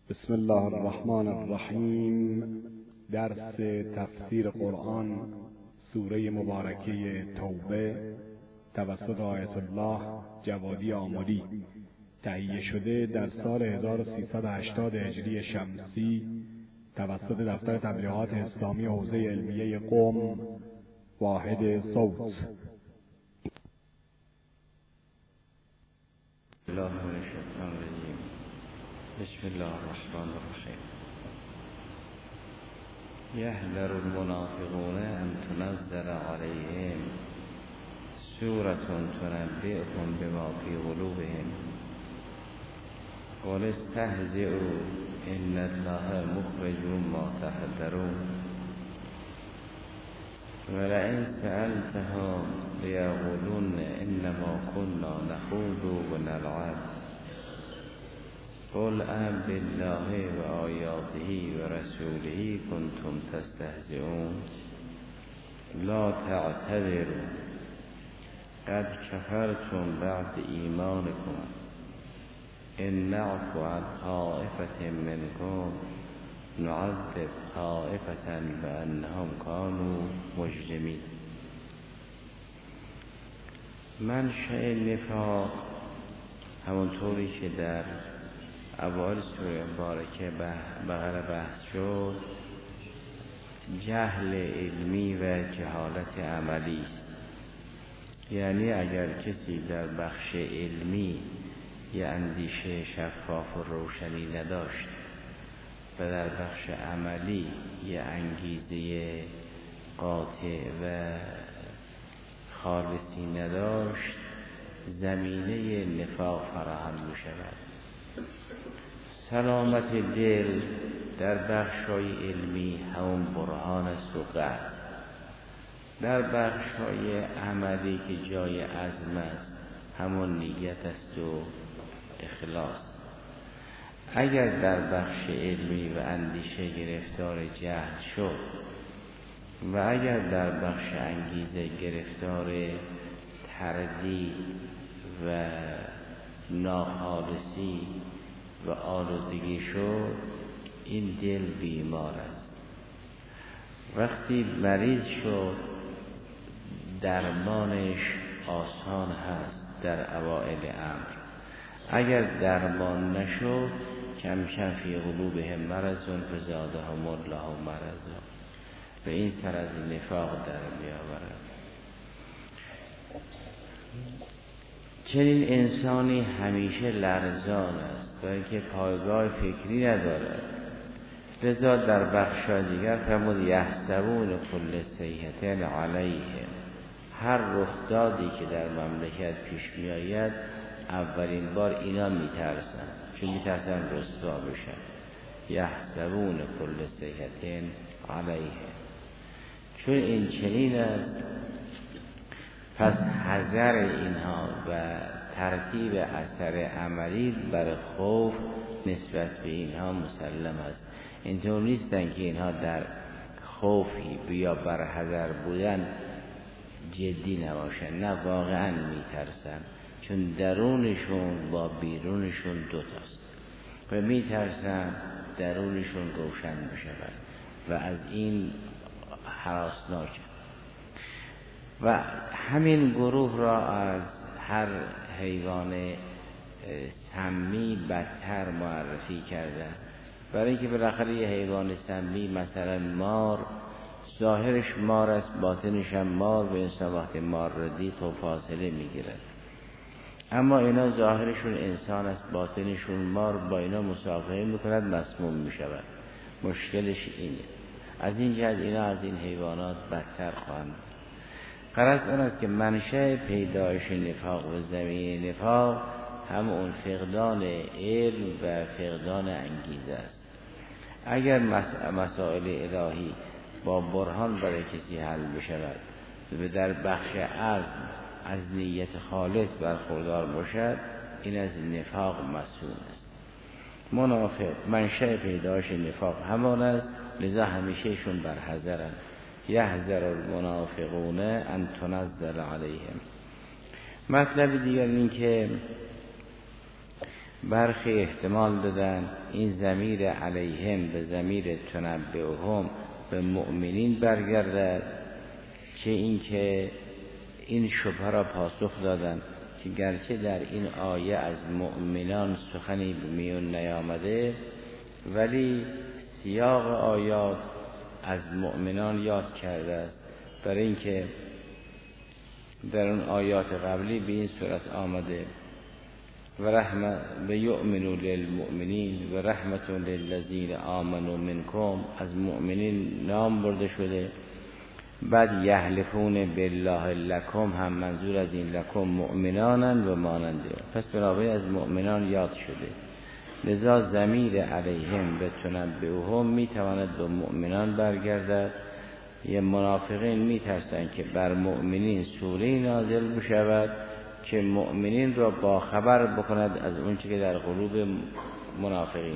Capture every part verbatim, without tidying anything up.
بسم الله الرحمن الرحیم. درس تفسیر قرآن سوره مبارکه توبه توسط آیت الله جوادی آملی تهیه شده در سال هزار و سیصد و هشتاد هجری شمسی توسط دفتر تبلیغات اسلامی حوزه علمیه قم واحد صوت. الله من الشیطان الرجیم. بسم الله الرحمن الرحیم. یحذر المنافقون ان تنزل علیهم سورة تنبئهم بما فی قلوبهم قل استهزئوا ان الله مخرج ما تحذرون ولئن سألتهم ليقولن انما كنا نخوض ونلعب قل آمنوا بالله وآياته ورسوله كنتم تستهزئون لا تعتذروا قد كفرتم بعد إيمانكم إن نعفو عن طائفة منكم نعذب طائفة بأنهم كانوا مجرمين. منشأ نفاق همونطوری که در اوایل سوره مبارکه بقره بحث شد جهل علمی و جهالت عملی است. یعنی اگر کسی در بخش علمی یه اندیشه شفاف و روشنی نداشت و در بخش عملی یه انگیزه قاطع و خالصی نداشت زمینه نفاق فراهم می شود. سلامت دل در بخش‌های علمی همون برهان است و قلب، در بخش‌های عملی که جای عزم است همون نیت است و اخلاص. اگر در بخش علمی و اندیشه گرفتار جهل شد و اگر در بخش انگیزه گرفتار تردید و ناخالصی و آلودگی شد این دل بیمار است. وقتی مریض شد درمانش آسان هست در اوائل امر. اگر درمان نشد کم کم فی قلوبهم مرض فزادهم الله مرضا و این سر از نفاق در میآورد. چنین انسانی همیشه لرزان است و اینکه پایگاه فکری ندارد. لذا در بخش دیگر فرمود یحسبون کل صیحة علیهم، هر رخدادی که در مملکت پیش می آید اولین بار اینا می ترسن، چون می ترسن رسوا بشن. یحسبون کل صیحة علیهم، چون این چنین است پس حذر اینها و ترتیب اثر عملی بر خوف نسبت به اینها مسلم است. اینطور نیستن که اینها در خوفی بیا بر حذر بودن جدی نباشن، نه واقعا میترسن، چون درونشون با بیرونشون دوتاست و میترسن درونشون روشن بشود و از این هراسناک. و همین گروه را از هر حیوان سمی بدتر معرفی کردن، برای اینکه بالاخره یه حیوان سمی مثلا مار ظاهرش مار است باطنش هم مار و انسان وقتی مار را دید و فاصله میگیرد. اما اینا ظاهرشون انسان است باطنشون مار، با اینا مصافحه میکند مسموم میشود. مشکلش اینه. از این جهت اینا از این حیوانات بدتر خواهند. غرض اون است که منشأ پیدایش نفاق و زمین نفاق هم اون فقدان علم و فقدان انگیزه است. اگر مسائل الهی با برهان برای کسی حل بشود و در بخش عزم از نیت خالص برخوردار باشد این از نفاق مسئول است. منافق منشأ پیدایش نفاق همان است، لذا همیشهشون بر حذرند. یحذر المنافقون ان تنزل علیهم. مطلب دیگر این که برخی احتمال دادن این ضمیر علیهم به ضمیر تنبئهم به مؤمنین برگردد، چه اینکه این شبهه را پاسخ دادن که گرچه در این آیه از مؤمنان سخنی به میون نیامده، ولی سیاق آیات از مؤمنان یاد کرده است، برای اینکه در اون آیات قبلی به این صورت آمده و رحمت و یؤمنوا للمؤمنین و رحمت للذین آمنوا منکم، از مؤمنین نام برده شده. بعد یحلفون بالله لکم هم منظور از این لکم مؤمنانن و ماننده، پس بنابراین از مؤمنان یاد شده. لذا ضمیر علیهم به تنبئهم میتواند به مؤمنان برگردد. یه منافقین میترسن که بر مؤمنین سوره نازل بشود که مؤمنین را با خبر بکند از اون چه که در قلوب منافقین.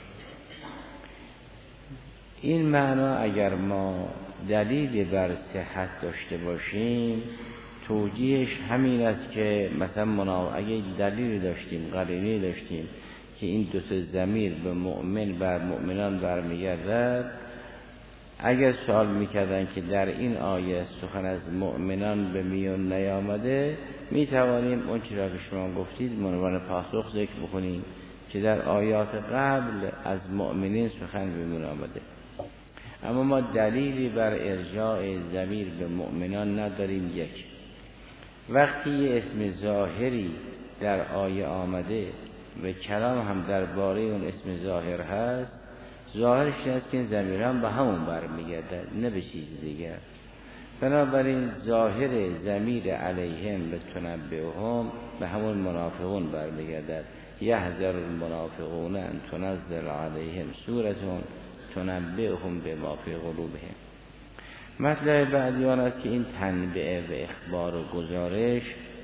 این معنا اگر ما دلیل بر صحت داشته باشیم، توجیهش همین است که مثلا منافق اگه دلیلی داشتیم، قرینه‌ای داشتیم که این دو تا ضمیر به مؤمن بر مؤمنان برمیگردد، اگر سوال میکردن که در این آیه سخن از مؤمنان به میون نیامده، میتوانیم اون چیزی را که شما گفتید عنوان پاسخ ذکر بکنیم که در آیات قبل از مؤمنین سخن به میون آمده. اما ما دلیلی بر ارجاع ضمیر به مؤمنان نداریم. یک، وقتی یه اسم ظاهری در آیه آمده و کلام هم درباره اون اسم ظاهر هست، ظاهرش این است که این ضمیر هم به همون برمیگرده، نه به چیز دیگر. بنابراین ظاهر ضمیر علیهم به تنبئهم به همون منافقون برمیگردد. یحذر المنافقون ان تنزل علیهم سورة تنبئهم بما فی قلوبهم. مطلب بعدی آن است که این تنبئه و اخبار و گزارش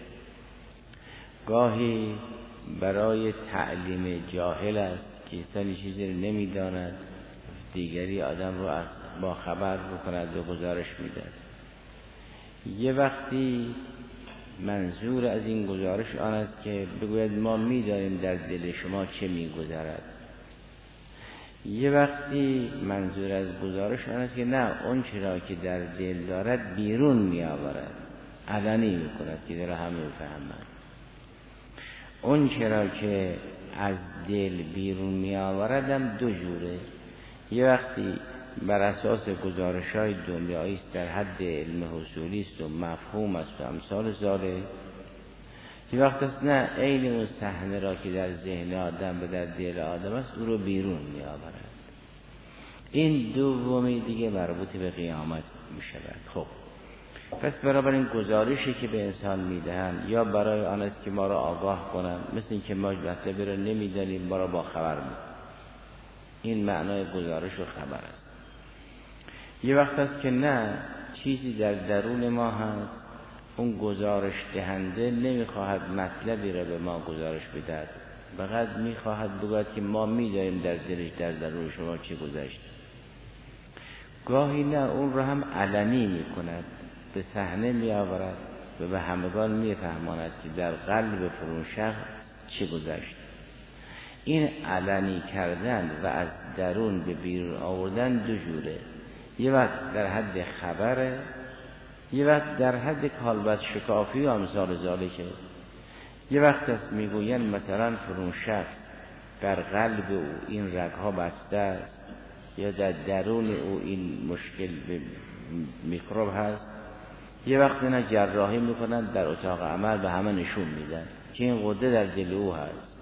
گاهی برای تعلیم جاهل است که انسانی چیزی رو نمیداند، دیگری آدم رو از با خبر بکند و گزارش میدهد. یه وقتی منظور از این گزارش آن است که بگوید ما میدانیم در دل شما چه میگذرد. یه وقتی منظور از گزارش آن است که نه، اون چرا که در دل دارد بیرون میآورد، علنی میکند که در همه فهمند. اون چرا که از دل بیرون می آوردم دو جوره. یه وقتی بر اساس گزارش های دنیایی است، در حد علم حصولی است و مفهوم است و امثال ذالک. یه وقت است نه، عین اون صحنه را که در ذهن آدم و در دل آدم است او رو بیرون می آورد. این دومی دیگه مربوط به قیامت می شود. خب پس برای این گزارشی که به انسان میدهند یا برای آن است که ما را آگاه کنند، مثل این که ما مطلبی را نمیدانیم ما را با خبر می‌کنند. این معنای گزارش و خبر است. یه وقت است که نه، چیزی در درون ما هست، اون گزارش دهنده نمیخواهد مطلبی را به ما گزارش بدهد، فقط میخواهد بگوید که ما میدانیم در دلش در درون شما چه گذشت. گاهی نه، اون را هم علنی میکند، به صحنه می آورد و به همگان می فهماند که در قلب فلان شخص چه گذشت. این علنی کردن و از درون به بیرون آوردن دو جوره. یه وقت در حد خبره، یه وقت در حد کالبد شکافی و امثال ذالکه. یه وقت است میگوین مثلا فلان شخص در قلب او این رگها بسته است یا در درون او این مشکل به میکروب هست. یه وقت اینا جراحی میکنن در اتاق عمل به همه نشون میدن که این غده در دل او هست.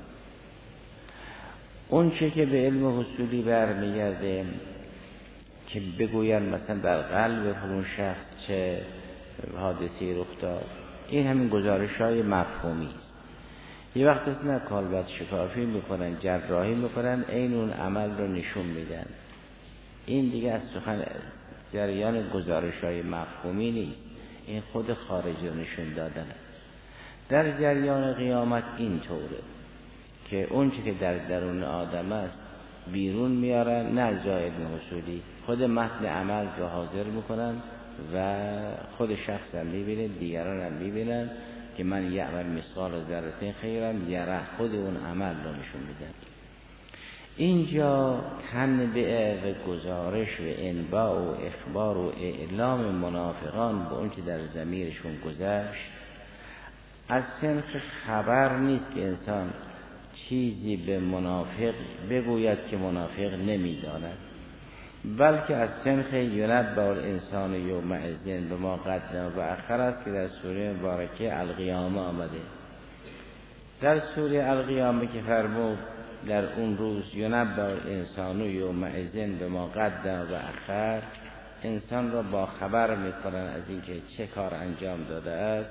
اون چه که به علم حصولی برمیگرده که بگوین مثلا در قلب فلان شخص چه حادثی رخ داد، این همین گزارش های مفهومی است. یه وقت است نه، کالبد شکافی میکنن، جراحی میکنن، این اون عمل رو نشون میدن. این دیگه از سخن جریان گزارش های مفهومی نیست، این خود خارج رو نشون دادن. در جریان قیامت این طوره که اون چی که در درون آدم است بیرون میارن، نه زائد حصولی، خود متن عمل رو حاضر میکنن و خود شخص هم میبینن، دیگران هم میبینن که من یعمل مثقال ذره خیرا یره، خود اون عمل رو نشون میده. اینجا تنبیه و گزارش و انباء و اخبار و اعلام منافقان به اون که در ضمیرشون گذشت از صنف خبر نیست که انسان چیزی به منافق بگوید که منافق نمیداند، بلکه از صنف ینبأ الانسان یومئذ بما قدم و اخر است که در سوره مبارکه القیامه آمده. در سوره القیامه که فرمود در اون روز ینبأ الانسان یومئذ بما قدم و اخر، انسان را با خبر میکنن از اینکه چه کار انجام داده است.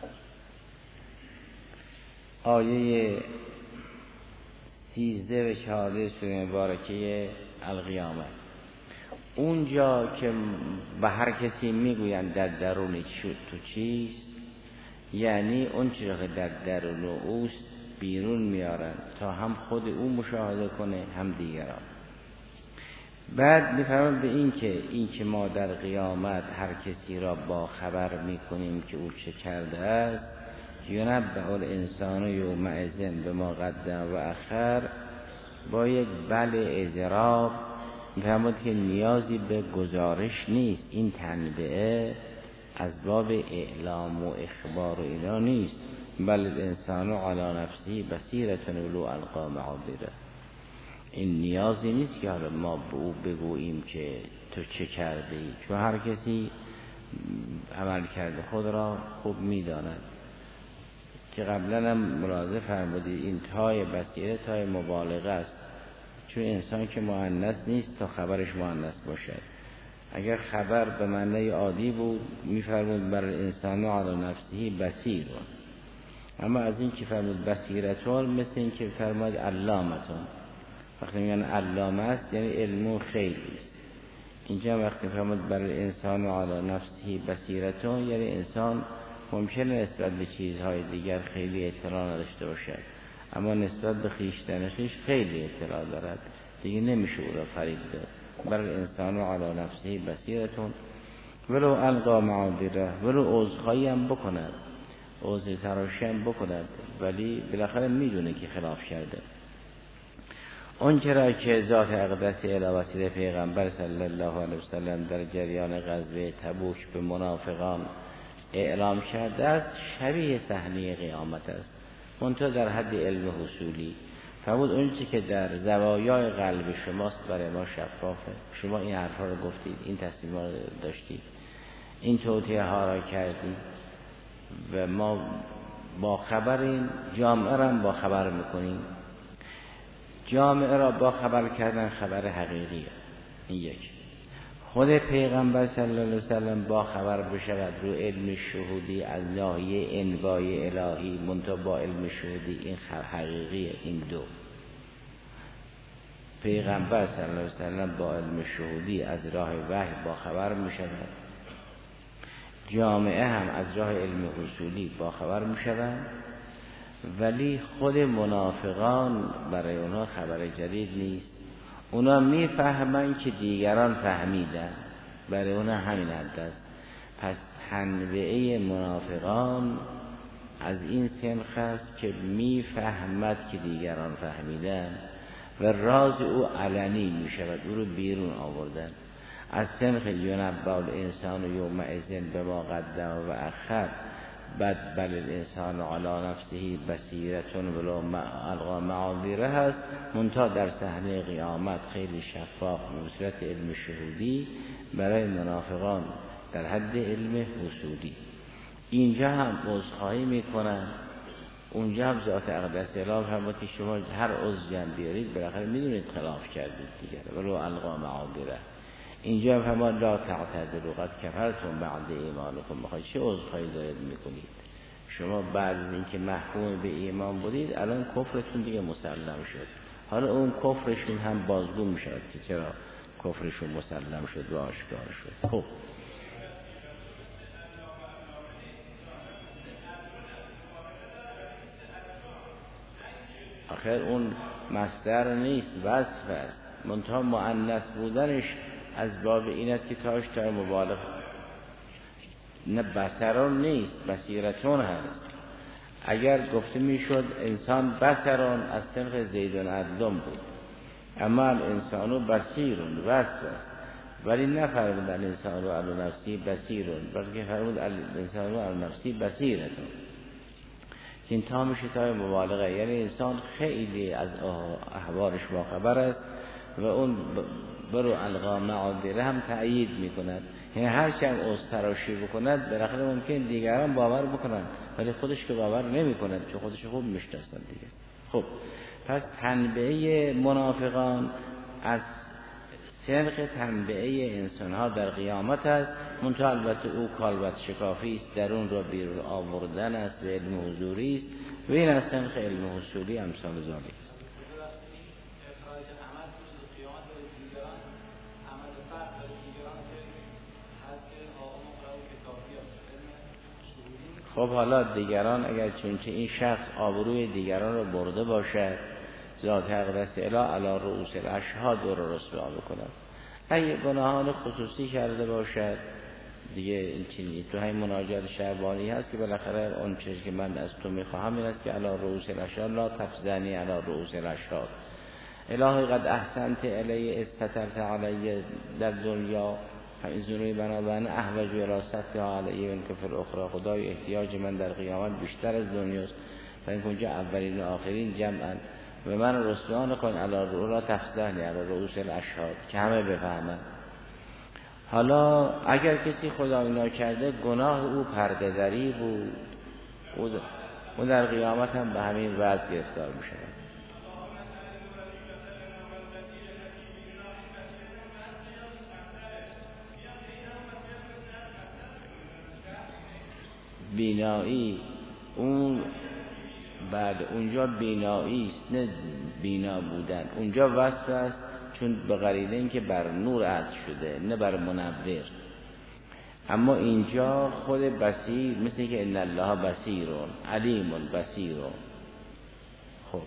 آیه سیزده و چهارده سوره مبارکه القیامه، اونجا که به هر کسی میگویند در درون تو چیست، یعنی اون چیزی که در درون اوست بیرون میارن تا هم خود او مشاهده کنه هم دیگران. بعد میفرمان به این که این که ما در قیامت هر کسی را با خبر میکنیم که او چه کرده است، ینبأ الانسان یومئذ بما قدم و اخر، با یک بل اضراب میفرماد که نیازی به گزارش نیست. این تنبیه از باب اعلام و اخبار و اینا نیست، بل الانسان علی نفسه بصیرة ولو القی معاذیره. این نیازی نیست که حالا ما به او بگوییم که تو چه کرده ای، چون هر کسی عمل کرده خود را خوب میداند. که قبلا هم ملاحظه فرمودید این تای بصیره تای مبالغه است، چون انسان که مؤنث نیست تا خبرش مؤنث باشد. اگر خبر به معنی عادی بود میفرمود بر انسان علی نفسه بصیر، اما از این که فرمود بصیرتون مثل این که فرمود علامتون. وقتی میگن علامه است یعنی علم خیلی است. اینجا وقتی فرمود بر انسان علی نفسه بصیرتون یعنی انسان ممکنه نسبت به چیزهای دیگر خیلی اطلاع نداشته باشد، اما نسبت به خویشتن خویش خیلی اطلاع دارد، دیگه نمیشه او را فریب داد. بر الانسان علی نفسه بصیرتون ولو القی معاذیره، ولو عذرخواهی هم بکند، عذر تراشی هم بکند، ولی بالاخره میدونه که خلاف کرده. اون چرا که ذات اقدس الی وسیله پیغمبر صلی الله علیه وسلم در جریان غزوه تبوک به منافقان اعلام کرده است شبیه صحنه قیامت است، منتها در حد علم حصولی. فرمود اون چیزی که در زوایای قلب شماست برای ما شفافه. شما این حرفا رو گفتید، این تصمیم‌ها رو داشتید، این توطئه ها را کردید و ما با خبریم، جامعه را با خبر میکنیم. جامعه را با خبر کردن خبر حقیقیه. این یک. خود پیغمبر صلی الله علیه وسلم با خبر بشود رو علم شهودی از ناحیه انوای الهی، منتها با علم شهودی این حقیقیه. این دو. پیغمبر صلی الله علیه وسلم با علم شهودی از راه وحی با خبر میشود، جامعه هم از راه علم حصولی با خبر میشود، ولی خود منافقان برای اونا خبر جدید نیست. اونا میفهمن که دیگران فهمیدن، برای اونا همین حد است. پس تنبیه منافقان از این سنخ است که میفهمد که دیگران فهمیدن و راز او علنی میشود، او رو بیرون آوردن. از سنخ ینبأ الانسان یومئذ بما قدم و اخر، بد بل الانسان علی نفسه بصیرة ولو القی معاذیره هست، منتها در صحنه قیامت خیلی شفاف به صورت علم شهودی برای منافقان در حد علم حصولی. اینجا هم عذرخواهی میکنن، اونجا هم ذات اقدس اله فرمود که شما هر عذری هم بیارید بالاخره میدونید خلاف کردید دیگه، ولو القی معاذیره. اینجا فرمان لا تعتذروا قد کفرتم بعد ایمانکم. میخواید چه عذرخواهی دارید میکنید؟ شما بعد از اینکه محکوم به ایمان بودید الان کفرتون دیگه مسلم شد، حالا اون کفرشون هم بازگو میشود که چرا کفرشون مسلم شد و آشکار شد. خب آخر اون مصدر نیست، وصف است، منتها مؤنث بودنش از باب این است که تاش تا مبالغ، نه بصرون نیست، بصیرتون هست. اگر گفته میشد انسان بصرون از طریق زیدون عدلم بود، اما انسانو بصیرون وصف، ولی نفرمود الانسان رو علی نفسی بصیرون، بلکه فرمود الانسان رو علی نفسی بصیرتون، که این تا میشه تا مبالغه، یعنی انسان خیلی از احوالش باخبر است و اون برو القا معادله هم تأیید میکند. یعنی هر چند اوز تراشی بکند بالاخره ممکن دیگران باور بکنند، ولی خودش که باور نمیکند چون خودش خوب میشناسند دیگه. خب پس تنبیه منافقان از سرق تنبیه انسان ها در قیامت است، منتها البته او کالبد شکافی است، درون را بیرون آوردن است و علم حضوری است و این از سنخ علم حصولی امثال ذالک است. خب حالا دیگران اگر چونچه این شخص آبروی دیگران رو برده باشد، ذات اقدس اله علی رؤوس الاشهاد رو رسوا بکند. اگه گناهان خصوصی کرده باشد دیگه این چیزی تو همین مناجات شعبانی هست که بالاخره اون چیزی که من از تو میخواهم این است که علی رؤوس الاشهاد لا تفزنی علی رؤوس الاشهاد، الهی قد احسنت الی استترت علی در دنیا، همین ذنوبی بنابراین احوج و راستها علی من که فی الاخره، خدای احتیاج من در قیامت بیشتر از دنیاست و این کنجا اولین و آخرین جمعا و من رسوا نکن علی رؤوس تفزنی علی رؤوس الاشهاد که همه بفهمن. حالا اگر کسی خدا اینا کرده گناه او پرده دری بود، او در قیامت هم به همین وضع گرفتار میشه. بینایی اون بعد اونجا بینایی است نه بینا بودن، اونجا وصف است چون به قرینه این که بر نور عطف شده نه بر منور، اما اینجا خود بصیر مثل که ان الله بصیرون علیم بصیرون، خب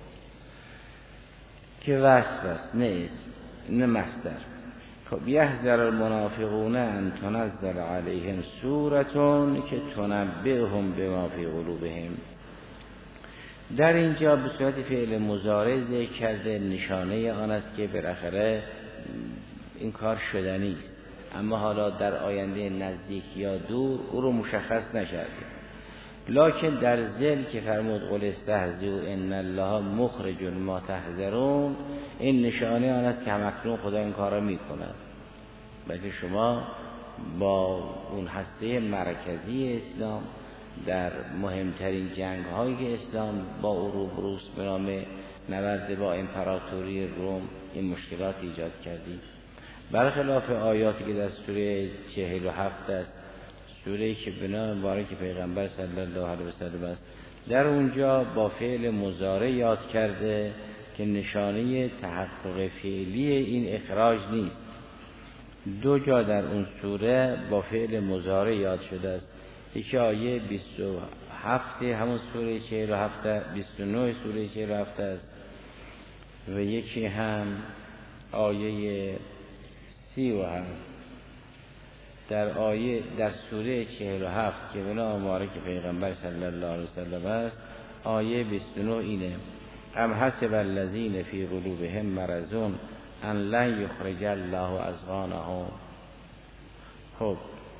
که وصف است نه نه مصدر. خب یحذر المنافقون ان تنزل علیهم سورة که تنبئهم بما فی قلوبهم، در اینجا به صورت فعل مضارع ذکر کرده، نشانه آن است که بالاخره این کار شدنی است، اما حالا در آینده نزدیک یا دور او رو مشخص نشده، لکن در ذل که فرمود قل استهزئوا ان الله مخرج ما تحذرون، این نشانه آن است که همکنون خدا این کار را میکند، بلکه شما با اون هسته مرکزی اسلام در مهمترین جنگ هایی که اسلام با او روبروست به نام نبرد با امپراتوری روم این مشکلات ایجاد کردید، برخلاف آیاتی که در سوره چهل و هفت است، سوره‌ای که به نام مبارک پیغمبر صلی الله علیه و سلم است، در اونجا با فعل مضارع یاد کرده که نشانه تحقق فعلی این اخراج نیست. دو جا در اون سوره با فعل مضارع یاد شده است، یکی آیه بیست و هفت همون سوره چهل و هفت، بیست و نه سوره چهل و هفت است و یکی هم آیه سی و هفت در آیه در سوره چهل و هفت که به نام مبارک پیغمبر صلی الله علیه وسلم است، آیه بیست و نه اینه ام حسب الذین فی قلوبهم مرض ان لن یخرج الله اضغانهم. خب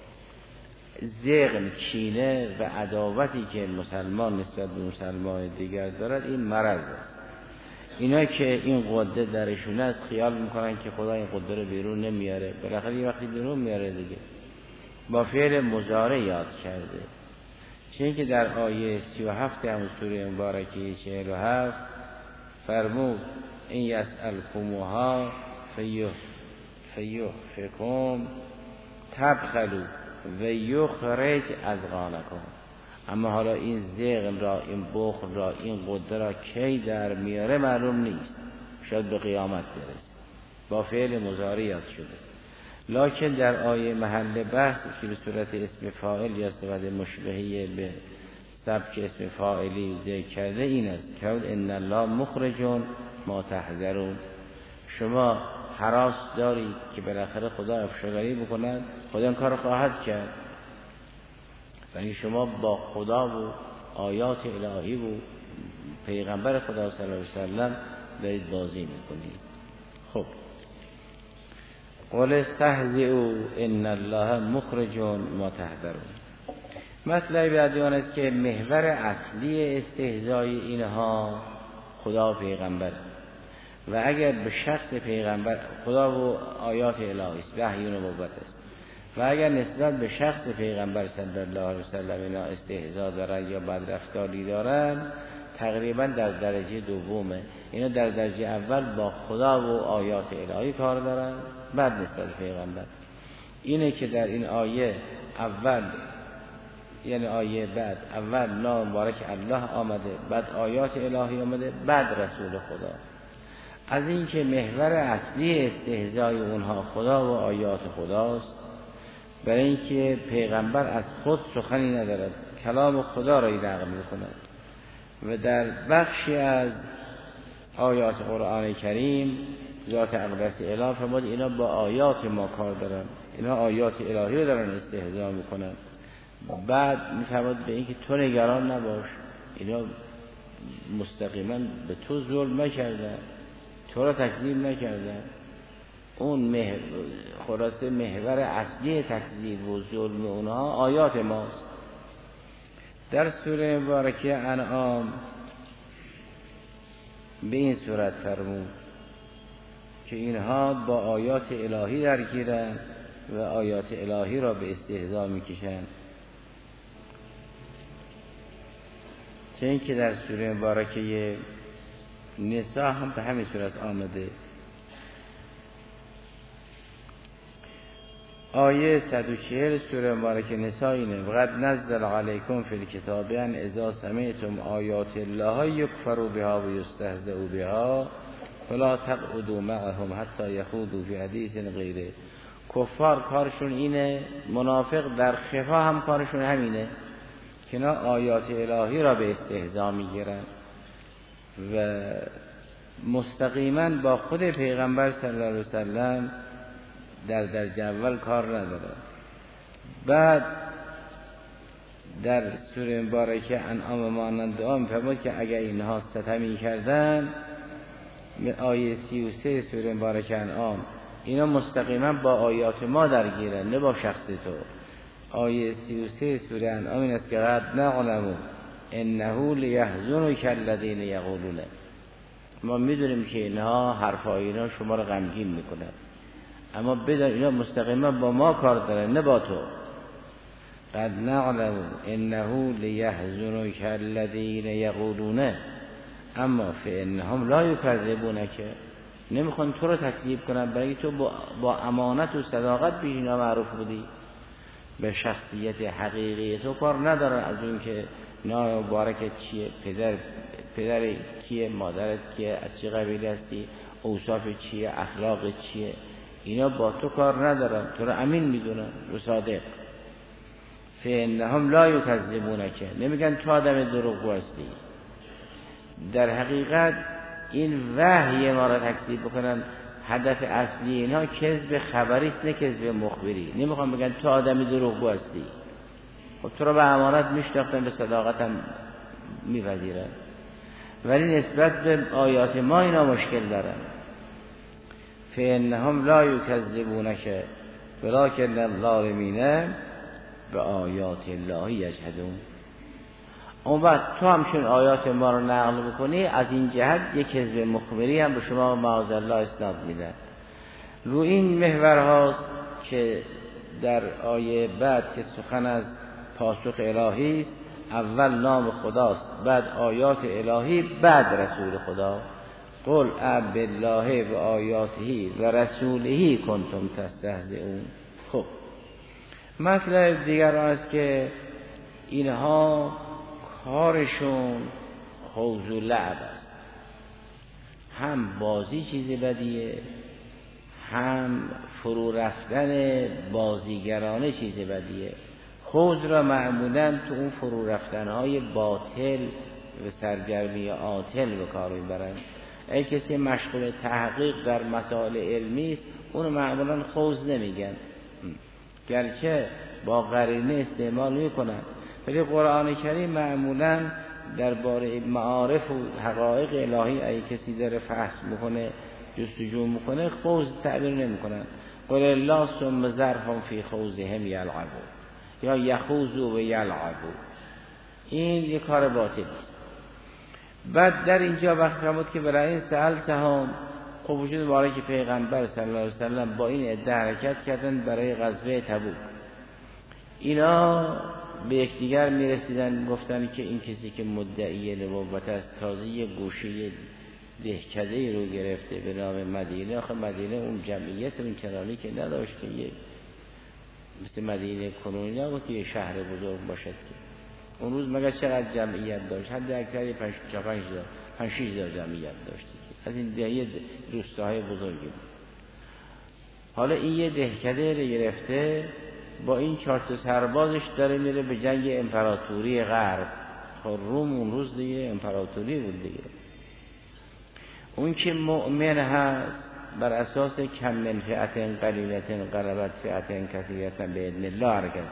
زغن، کینه و عداوتی که مسلمان نسبت به مسلمان دیگر دارد این مرض است. اینا که این قدرت درشون است خیال میکنن که خدا این قدرت رو بیرون نمیاره، بالاخره یه وقتی بیرون میاره دیگه. با فعل مضارع یاد کرده، چون که در آیه سی و هفت همون سوره مبارکه چهل و هفت فرمود این یسألکموها فیح فیحفکم تبخلوا و یخرج اضغانکم. اما حالا این زغن را، این بخل را، این قدرت را کی در میاره معلوم نیست، شاید به قیامت برسه. با فعل مضارع یاد شده، لکن در آیه محل بحث که به صورت اسم فاعل یا صفت مشبهی به سبک اسم فاعلی ذکر کرده این است که ان الله مخرج ما تحذرون. شما هراس دارید که بالاخره خدا افشاگری بکند، خدا این کار خواهد کرد، یعنی شما با خدا و آیات الهی و پیغمبر خدا صلی الله علیه و سلم دارید بازی میکنید. خب قل استهزئوا ان الله مخرج ما تحذرون. مطلب بعدی آن است که محور اصلی استهزای اینها خدا و پیغمبر و اگر به شخص پیغمبر خدا و آیات الهی است، وحی و نبوت است، و اگر نسبت به شخص پیغمبر صلی الله علیه و سلم اینا استهزا دارن یا بدرفتاری دارن، تقریبا در درجه دومه. اینا در درجه اول با خدا و آیات الهی کار دارن، بعد نسبت به پیغمبر. اینه که در این آیه اول، یعنی آیه بعد، اول نام مبارک الله آمده، بعد آیات الهی آمده، بعد رسول خدا. از این که محور اصلی استهزای اونها خدا و آیات خداست، برای اینکه پیغمبر از خود سخنی ندارد، کلام خدا را نقل می‌کند و در بخشی از آیات قرآن کریم ذات اقدس اله فرمود اینا با آیات ما کار دارن، اینا آیات الهی رو دارن استهزا میکنن. بعد میفرماد به اینکه تو نگران نباش، اینا مستقیما به تو ظلم نکردن، تو را تکذیب نکردن. اون مح... خلاصه محور اصلی تکذیب و ظلم اونها آیات ماست. در سوره مبارکه انعام به این صورت فرمود که اینها با آیات الهی درگیرن و آیات الهی را به استهزا میکشن. چه این که در سوره مبارکه نساء هم به همین صورت آمده. آیه صد و چهل سوره مبارکه نساء اینه: وقد نزل علیکم فی الکتاب ان اذا سمعتم آیات الله یکفر بها و یستهزأ بها فلا تقعدوا معهم حتی یخوضوا فی حدیث غیره. کفار کارشون اینه، منافق در خفا هم کارشون همینه که اینا آیات الهی را به استهزا میگیرن و مستقیما با خود پیغمبر صلی الله علیه وسلم در درجه اول کار نداره. بعد در سوره مبارکه انعام مانند آن فرمود که اگر اینها ستمی کردن، آیه سی و سه سوره مبارکه انعام، اینا مستقیما با آیات ما درگیرن نه با شخص تو. آیه سی و سه سوره انعام این است که قد نعلم انه لیحزنک الذین یقولون، ما میدونیم که اینها حرفای اینا شما رو غمگین میکنه، اما بدان اینا مستقیما با ما کار دارن نه با تو. قد نعلم انه لیحزنک الذین یقولون اما فانهم لا یکذبونک، نمیخوان تو رو تکذیب کنن برای تو با, با امانت و صداقت پیش اینا معروف بودی، به شخصیت حقیقی تو کار ندارن، از اون که نام مبارکت چیه، پدر پدر کیه، مادرت کیه، از چه قبیله هستی، اوصاف چیه، اخلاق چیه، اینا با تو کار ندارن، تو رو امین میدونن و صادق. فانهم لا یکذبونک، نمیگن تو آدم دروغگو هستی. در حقیقت این وحی ما را تکذیب بکنن، هدف اصلی اینها کذب خبری است نه کذب مخبری. نمیخوام بگن تو آدم دروغگو هستی، خب تو رو به امانت میشناختن، به صداقت هم میپذیرن، ولی نسبت به آیات ما اینا مشکل دارن. فانهم لا یکذبونک ولکن الظالمین به آیات الله یجحدون. اون بعد تو همچون آیات ما رو نقل بکنی، از این جهت یک کذب مخبری هم به شما معاذ الله اسناد میدن. رو این محور هاست که در آیه بعد که سخن از پاسخ الهی است، اول نام خداست، بعد آیات الهی، بعد رسول خدا. قل اب بالله و آیاته و رسوله کنتم تستهزئون. خب مطلب دیگر آن است که اینها کارشون خوض و لعب است، هم بازی چیز بدیه، هم فرو رفتن بازیگرانه چیز بدیه. خوض را معمولاً تو اون فرو رفتنهای باطل و سرگرمی عاطل به کار میبرن. اگه کسی مشغول تحقیق در مسائل علمی است، اونو معمولاً خوض نمیگن، گرچه با قرینه استعمال میکنن، ولی قرآن کریم معمولا درباره معارف و حقایق الهی اگه کسی داره فحص میکنه، جستجو میکنه، خوض تعبیر نمیکنن. قل الله ثم ذرهم فی خوضهم یلعبون یا یخوضوا و یلعبون، این یک کار باطل است. بعد در اینجا وقت فرمود که برای این سألتهم، خب وجود مبارک پیغمبر صلی الله علیه وسلم با این عده حرکت کردن برای غزوه تبوک. اینا به یکدیگر میرسیدن، گفتن که این کسی که مدعی نبوت است تازه یه گوشه دهکده رو گرفته به نام مدینه. آخه مدینه اون جمعیت اون چنانی که نداشت که یه مثل مدینه کنونی نبود که یه شهر بزرگ باشد که اون روز مگر چقدر جمعیت داشت؟ حد اکثری پنج پنج شش هزار جمعیت داشت که از این دهه روستاهای بزرگی بود. حالا این یه دهکده رو گرفته، با این چهار تا سربازش داره میره به جنگ امپراتوری غرب. خب روم اون روز دیگه امپراتوری بود دیگه. اون که مؤمن هست بر اساس کم من فئة قلیلة غلبت فئة کثیرة باذن الله حرکت،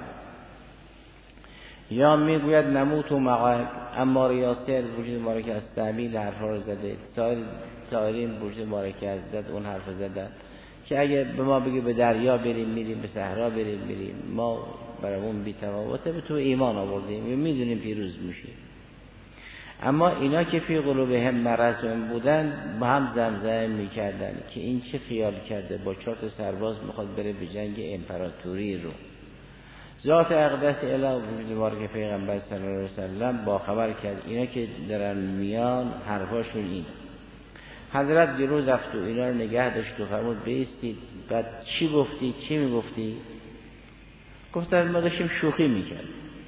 یا میگوید نموت و مغاب، اما ریاست وجود مبارک از تعمیل حرفا رو زده، سایر سایرین وجود مبارک از زد اون حرف زدن که اگه به ما بگی به دریا بریم میریم، به صحرا بریم میریم، ما برامون بی تفاوته، به تو ایمان آوردیم یا میدونیم پیروز میشیم. اما اینا که فی قلوبهم مرض بودن با هم زمزمه میکردن که این چه خیال کرده با چهار تا سرباز میخواد بره به جنگ امپراتوری رو. ذات اقدس اله وجود مبارک پیغمبر صلی الله علیه وسلم با خبر کرد اینا که درن میان حرفاشون این. حضرت دیروز رفت و اینا رو نگه داشت و فرمود بیستید. بعد چی گفتی؟ چی میگفتی؟ گفتن ما داشتیم شوخی میکردیم.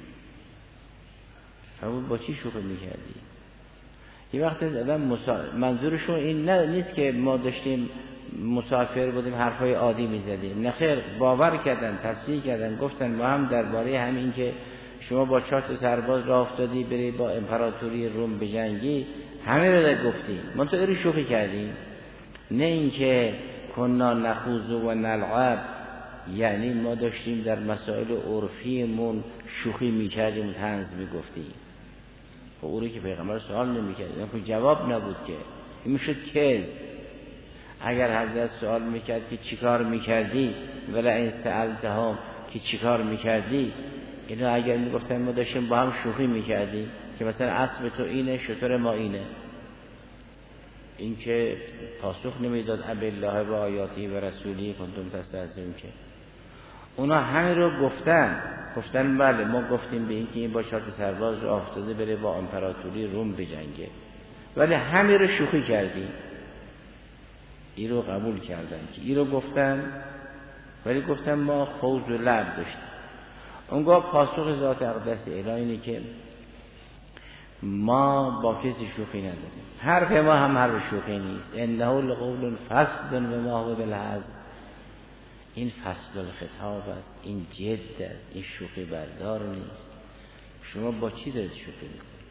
فرمود با چی شوخی میکردی؟ یه وقت آدم مسا... منظورشون این نه نیست که ما داشتیم مسافر بودیم حرفای عادی میزدیم، نه خیر، باور کردن، تصدیق کردن، گفتن ما هم درباره همین که شما با چهار تا سرباز راه افتادی بری با امپراتوری روم بجنگی همه رو در گفتیم، من تو اری شوخی کردیم، نه اینکه کنا نخوض و نلعب، یعنی ما داشتیم در مسائل عرفیمون شوخی میکردیم و طنز میگفتیم. خب او رو که پیغمبر سوال نمیکرد، این جواب نبود که این میشد کذب. اگر حضرت سوال میکرد که چیکار میکردی، ولی این سألتهم که چیکار میکردی، اینا اگر میگفتن ما داشتیم با هم شوخی میکردیم که مثلا اسب تو اینه شتر ما اینه، این که پاسخ نمیداد اب الله و آیاتی و رسولی کنتم تستهزئون. که اونا همه رو گفتن گفتن بله ما گفتیم به این که این با چهار سرباز رو افتاده بره با امپراتوری روم بجنگه، ولی همه رو شوخی کردیم. این رو قبول کردن که این رو گفتن، ولی گفتن ما خوض و لعب داشتیم. اونگاه پاسخ ذات اقدس اله اینه که ما با کسی شوخی نداریم، حرف ما هم حرف شوخی نیست. انه لقول فصل و ما هو بالهزل، این فصل الخطاب است، این جد است، این شوخی بردار نیست. شما با چی دارید شوخی میکنید؟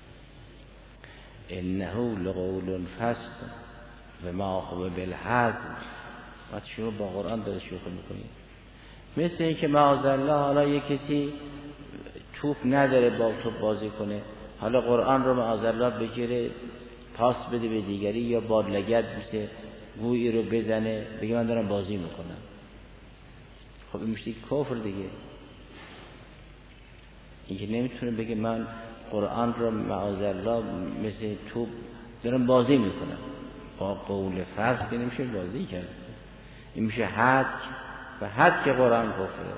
انه لقول فصل و ما هو بالهزل، وقتی شما با قرآن دارید شوخی میکنید. مثل این که معاذالله حالا یک کسی توپ نداره با توپ بازی کنه، حالا قرآن رو معاذالله بگیره پاس بده به دیگری یا بادلگرد بشه گویی رو بزنه بگه من دارم بازی میکنم. خب این میشه کفر دیگه. این که نمیتونه بگه من قرآن رو معاذالله مثل توپ دارم بازی میکنم، با قول فصل که نمیشه بازی کرد. این میشه حد و حد که قرآن کفره.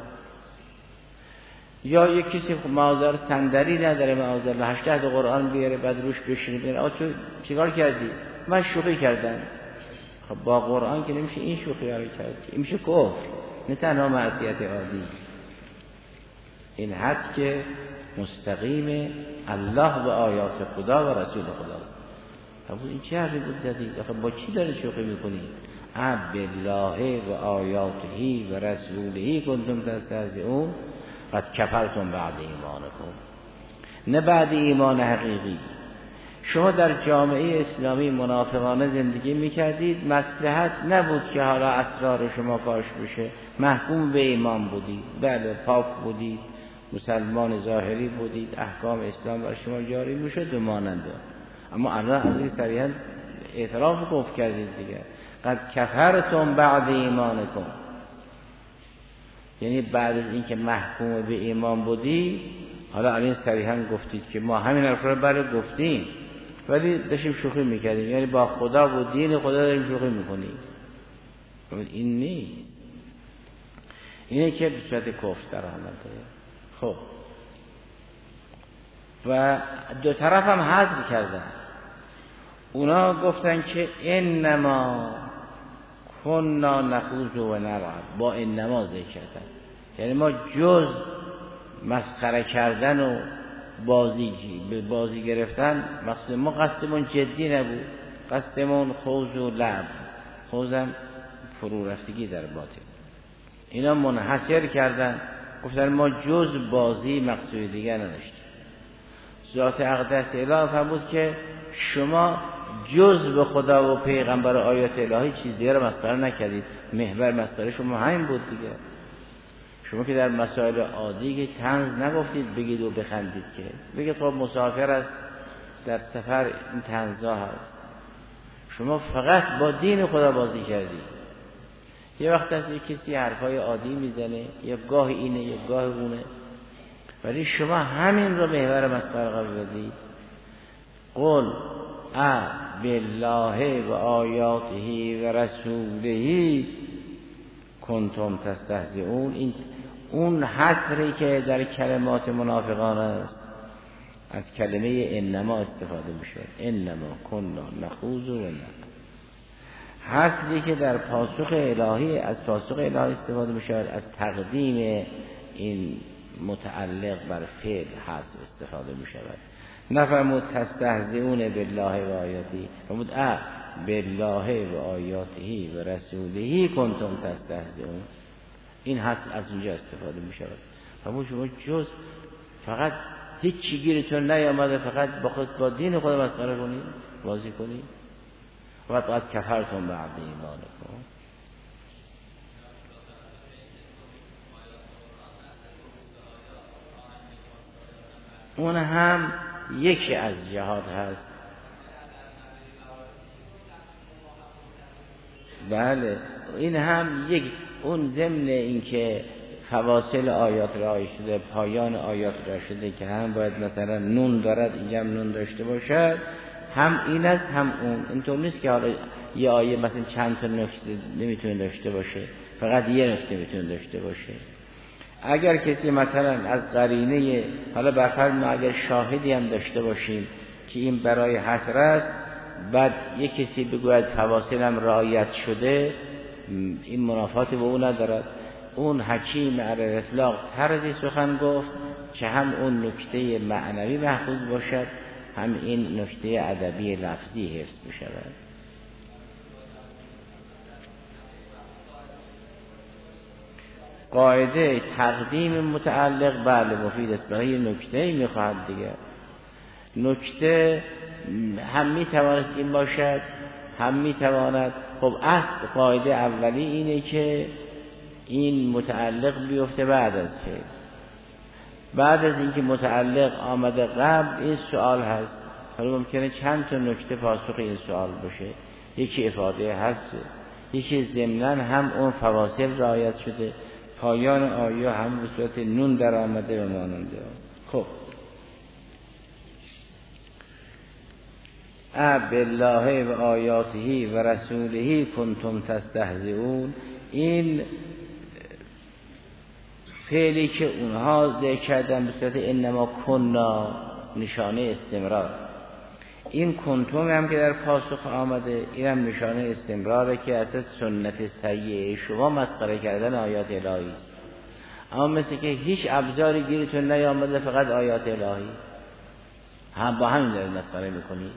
یا یک کسی معاذالله صندلی نداره معاذالله هشده تا قرآن بیاره بعد روش بشینه بگه آ تو چیکار کردی؟ من شوخی کردم. خب با قرآن که نمیشه این شوخی ها رو کرد، این میشه کفر، نه تنها معصیت عادی. این حد که مستقیم الله و آیات خدا و رسول خداست. خب این چه حرفی بود زدید؟ آخه با چی دارید شوخی میکنید؟ اب بالله و آیاته و رسوله کنتم تستهزئون قد کفرتم بعد ایمانکم. نه بعد ایمان حقیقی. شما در جامعه اسلامی منافقانه زندگی میکردید، مصلحت نبود که حالا اسرار شما فاش بشه، محکوم به ایمان بودید، بله پاک بودید، مسلمان ظاهری بودید، احکام اسلام بر شما جاری میشد و مانند. اما الان از این صریحاً اعتراف گفت کردید دیگه، قد کفرتم بعد ایمانکم، یعنی بعد از اینکه محکوم به ایمان بودی حالا الان صریحاً گفتید که ما همین حرف رو برای گفتیم ولی داشتیم شوخی میکردیم، یعنی با خدا و دین خدا داریم شوخی میکنیم. این نیست، اینه که به صورت کفر در آمده. خب و دو طرف هم حذف کردن. اونا گفتن که انما کنا نخوض و نلعب، با انما ذکر کردن، یعنی ما جز مسخره کردن و بازی به بازی گرفتن مقصود ما، قصدمون جدی نبود، قصدمون خوض و لعب، خوضم فرو رفتگی در باطل. اینا منحصر کردن، گفتن ما جز بازی مقصود دیگر نداشتیم. ذات اقدس الهی فرمود که شما جز به خدا و پیغمبر و آیات الهی چیز دیگر رو مسخره نکردید. محور مسخره شما همین بود دیگه. شما که در مسائل عادی که طنز نگفتید بگید و بخندید، که بگید خب مسافر است در سفر این طنزا هست. شما فقط با دین خدا بازی کردید. یه وقت از یک کسی حرفای عادی میزنه، یه گاه اینه یه گاه اونه، ولی شما همین رو محور مسخره قرار دادید. قل ا بالله و آیاته و رسوله کنتم تستهزئون. این اون حصری که در کلمات منافقان است از کلمه انما استفاده میشه. انما کنا نخوض و نلعب، حصری که در پاسخ الهی از پاسخ الهی استفاده میشه، از تقدیم این متعلق بر فعل حصر استفاده میشه. نفرمود تستهزئون بالله و آیاته، فرمود ا بالله و آیاته و رسوله کنتم تستهزئون. این حصر از اینجا استفاده میشه. فرمود شما جز فقط هیچ چی گیرتون نیامده، فقط با خود با دین خدا مسخره کنید، بازی کنید. و قد کفرتم بعد ایمانکم. اون هم یکی از جهات هست. بله این هم یک، اون ضمن این که فواصل آیات رعایت شده، پایان آیات رعایت شده که هم باید مثلا نون دارد اینجا هم نون داشته باشد، هم این است هم اون. اینطور نیست که حالا یه آیه مثلا چند تا نکته نمیتونه داشته باشه، فقط یه نکته میتونه داشته باشه. اگر کسی مثلا از قرینه، حالا برفرض ما اگر شاهدی هم داشته باشیم که این برای حصر است، بعد یک کسی بگوید فواصل هم رعایت شده، این منافاتی با اون ندارد. اون حکیم علی الاطلاق طرزی سخن گفت که هم اون نکته معنوی محفوظ باشد، هم این نکته ادبی لفظی حفظ بشود. قاعده تقدیم متعلق بله مفید است، برای نکته میخواهد دیگر. نکته هم میتواند این باشد هم میتواند، خب اصل قاعده اولی اینه که این متعلق بیفته بعد از فعل. بعد از اینکه متعلق آمده قبل این سوال هست، حالا ممکنه چند تا نکته پاسخ این سوال باشه. یکی افاده هست، یکی ضمناً هم اون فواصل رعایت شده، پایان آیه هم به صورت نون در آمده و ماننده. خب ا بالله و آیاته و رسوله کنتم تستهزئون، این فعلی که اونها ذکر کردن به صورت انما کنا نشانه استمرار. این کنتم هم که در پاسخ آمده این هم نشانه استمراره که اساس سنت سیئه شما مسخره کردن آیات الهی است. اما مثل که هیچ ابزاری گیرتون نیامده، فقط آیات الهی، هم با همین دارید مسخره میکنید.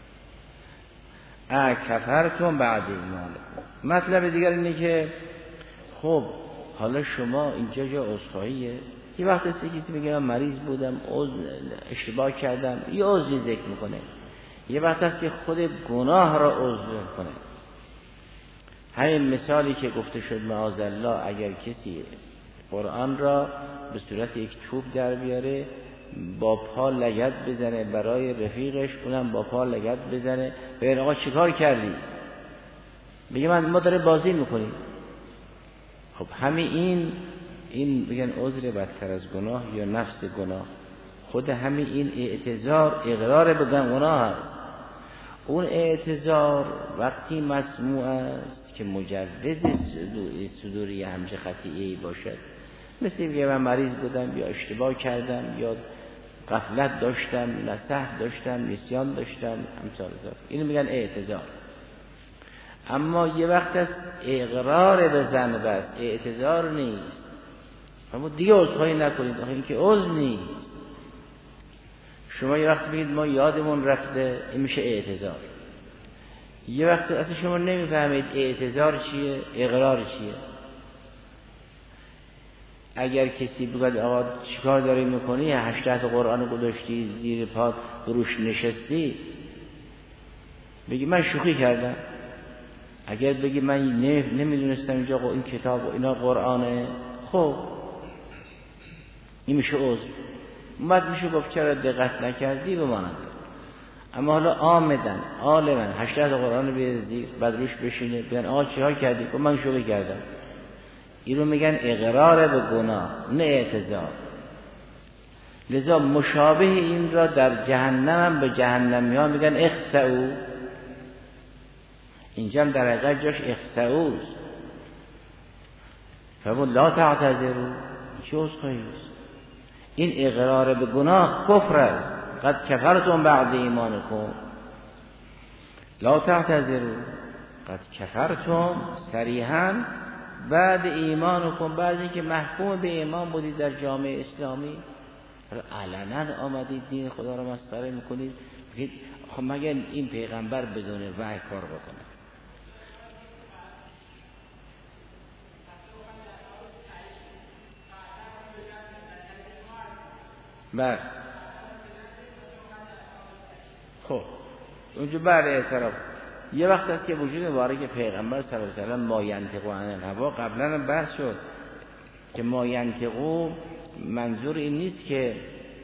ا کفرتم بعد ایمانکم. مطلب دیگر اینه که خب حالا شما اینجا جا عذرخواهیه، یه وقت است کسی میگه من مریض بودم، عذر اشتباه کردم، یه عذری ذکر میکنه. یه وقت است که خود گناه را عذر کنه. همین مثالی که گفته شد معاذ الله اگر کسی قرآن را به صورت یک توپ در بیاره، با پا لگد بزنه برای رفیقش، اونم با پا لگد بزنه ببین آقا چیکار کردی، بگه من ما داره بازی میکنیم. خب همین این این بگن عذر بدتر از گناه یا نفس گناه. خود همین این اعتذار اقرار به گناه است. اون اعتذار وقتی مسموع است که مجوز صدوری همچه خطیئه‌ای باشد، مثل اینکه من مریض بودم یا اشتباه کردم یا غفلت داشتم، نصح داشتم، نسیان داشتم، امثال ذلک، اینو میگن اعتذار. اما یه وقت است اقرار به ذنب است، اعتذار نیست. اما دیگه عذرخواهی نکنید، آخه این که عذر نیست. شما یه وقت بگید ما یادمون رفته، این میشه اعتذار. یه وقت اصلا شما نمیفهمید اعتذار چیه، اقرار چیه. اگر کسی بگه آقا چیکار داری میکنی، هشت تا قرآن گذاشتی زیر پات روش نشستی، بگی من شوخی کردم. اگر بگی من نمیدونستم اینجا این کتاب و اینا قرآنه، خب این میشه عذر. بعد میشه گفت چرا دقت نکردی بمانند. اما حالا آمدن عالمن هشت تا قرآن بیاره زیر، بعد روش بشینه بگن آقا چیکار کردی، گفت من شوخی کردم. این رو میگن اقرار به گناه، نه اعتذار. لذا مشابه این را در جهنم هم به جهنمی ها میگن اخسئوا. اینجا هم در حقیقت جاش اخسئوست. فرمود لا تعتذروا، چه عذرخواهی است؟ این اقرار به گناه کفر است. قد کفرتم بعد ایمانکم. لا تعتذروا قد کفرتم صریحا بعد ایمانکم، بعد اینکه محکوم به ایمان بودید در جامعه اسلامی، علنا آمدید دین خدا را مسخره میکنید. بگید خب مگر این پیغمبر بدون وحی کار بکنه؟ بله خب اونجا بعد اعتراف یه وقت هست که وجود مبارک پیغمبر صلی الله علیه و سلم ما ینطق عن الهوا، قبلا هم بحث شد که ما ینطق منظور این نیست که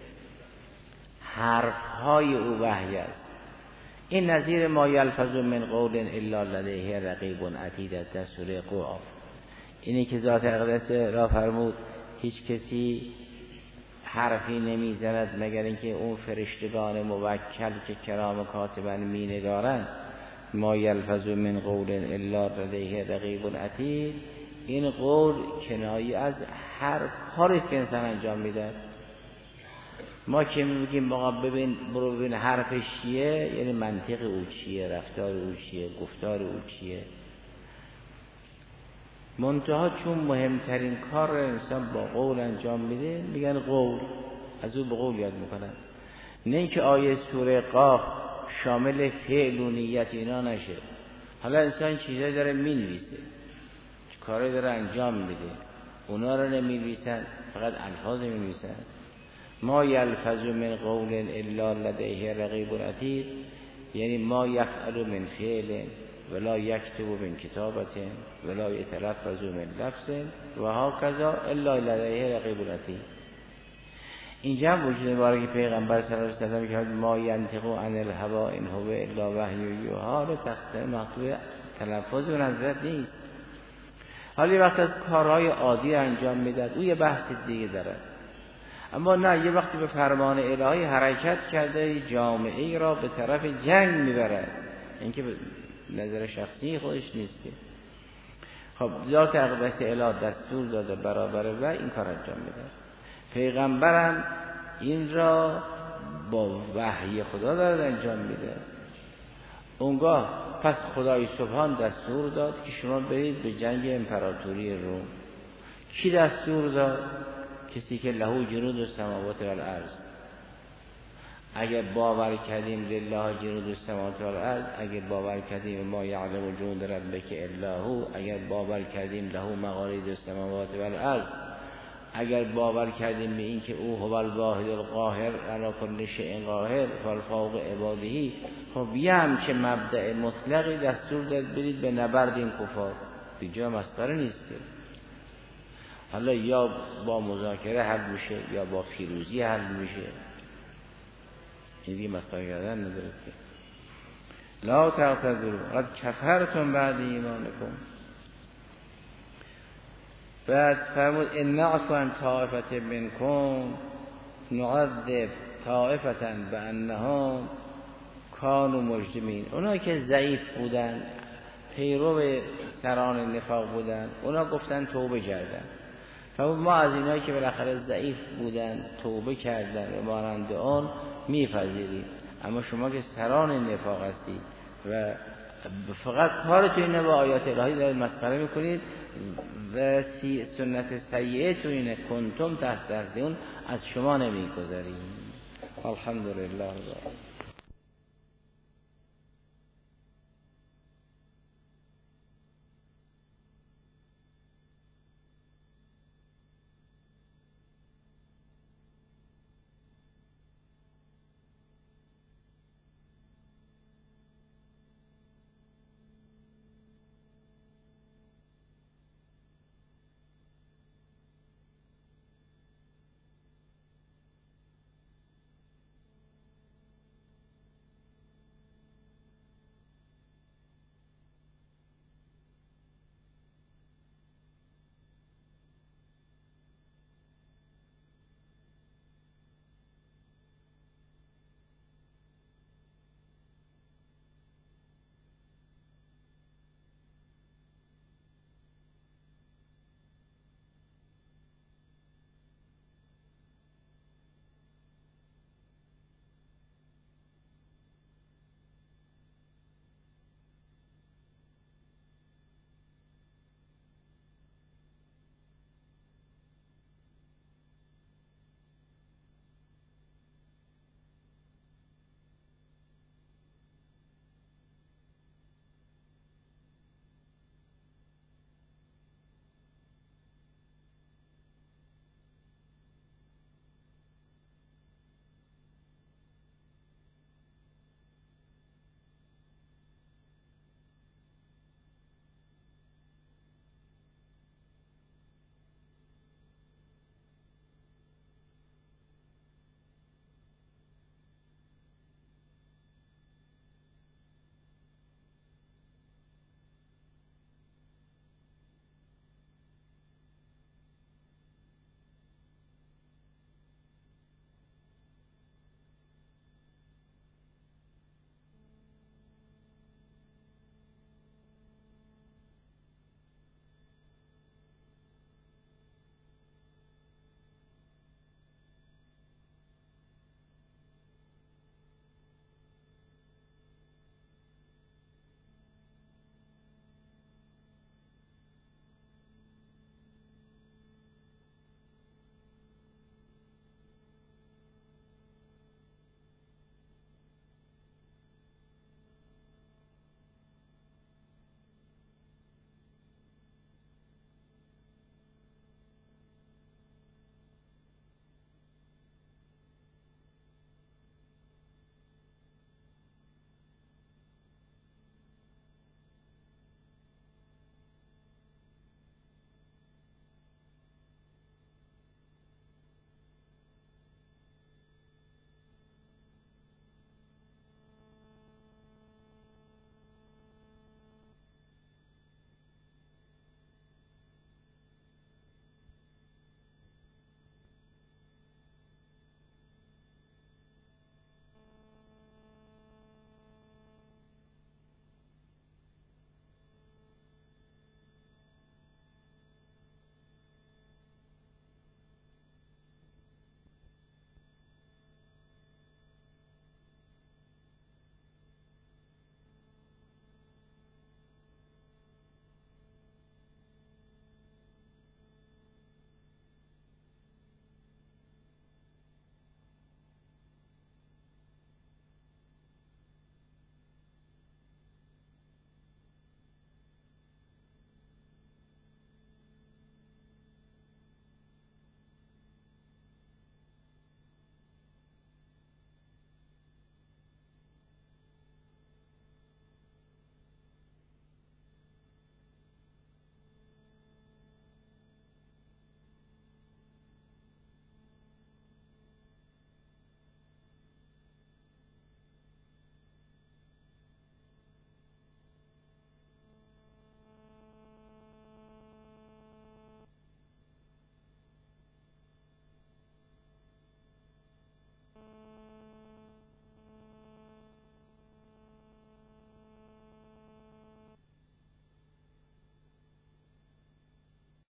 حرفهای او وحی است. این نظیر ما یلفظ من قول الا لدیه رقیب عتید در سوره قاف. اینی که ذات اقدس را فرمود هیچ کسی حرفی نمیزند مگر اینکه اون فرشتگان موکل که کرام کاتبن می نگارند. ما یلفظ من قول الا لدیه رقیب عتید، این قول کنایه از هر کاری که انسان انجام میده. ما که میگیم بابا ببین برو ببین حرفش چیه، یعنی منطق او چیه، رفتار او چیه، گفتار او چیه. منتها چون مهمترین کار را انسان با قول انجام میده میگن قول، از او به قول یاد میکنن. نه اینکه آیه سوره قاف شامل فعل و نیت اینا نشه. حالا انسان چیزایی داره مینویسه، کاری داره انجام میده، اونا رو نمی‌نویسن، فقط الفاظ می‌نویسن. ما یلفظ من قول الا لدیه رقیب عتید، یعنی ما یفعل من فعل ولا یکتب من کتابت ولا یتلفظ من لفظ و هکذا الا لدیه رقیب عتید. اینجا هم وجود مبارک پیغمبر صلی الله علیه و سلم که ما ینطق عن الهوا ان هو الا وحی یوحی رو تقدیر مطلوب تلفظ اون حضرت نیست. حالا یه وقت از کارهای عادی انجام میداد، او یه بحث دیگه داره. اما نه، یه وقتی به فرمان الهی حرکت کرده جامعه را به طرف جنگ میبره، این که نظر شخصی خودش نیست که. خب ذات اقدس الهی دستور داده برابر و این کار انجام میده. پیغمبرم این را با وحی خدا داره انجام میده. اونگاه پس خدای سبحان دستور داد که شما برید به جنگ امپراتوری روم. کی دستور داد؟ کسی که له جنود السماوات و الارض. اگر باور کردیم لله جنود السماوات و الارض، اگر باور کردیم ما یعلم جنود ربک الا هو، اگر باور کردیم له مقالید السماوات و الارض، اگر باور کردیم به این که او هو الواحد القاهر علی کل شیء قاهر فوق عباده، خب یه همچه مبدأ مطلقی دستور داد برید به نبرد این کفار. دیگه مسخره نیست. حالا یا با مذاکره حل میشه یا با پیروزی حل میشه، این دیگه مسخره کردن نداره که. لا تعتذروا قد کفرتم بعد ایمانکم. بعد فرمود ان نعفو عن طائفة منکم نعذب طائفة بانهم کانوا مجرمین. اونا که ضعیف بودن، پیرو سران نفاق بودن، اونا گفتن توبه کردن. فرمود ما از اینایی که بالاخره ضعیف بودن توبه کردن و مانند آن میپذیریم، اما شما که سران نفاق هستید و فقط کارتون اینه با آیات الهی دارید مسخره میکنید و سنت سیئه تو اینه کنتم تحت اون از شما نمیگذاریم. الحمدلله.